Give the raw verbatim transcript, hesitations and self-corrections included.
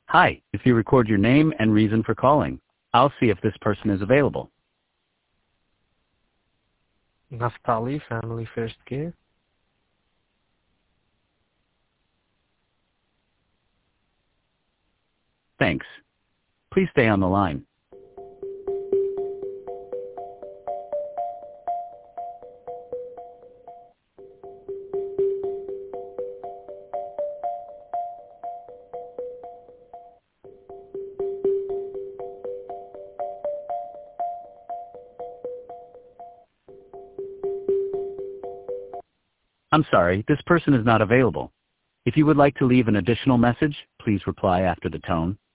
Hi, if you record your name and reason for calling, I'll see if this person is available. Naftali, Family First Care. Thanks. Please stay on the line. I'm sorry, this person is not available. If you would like to leave an additional message, please reply after the tone.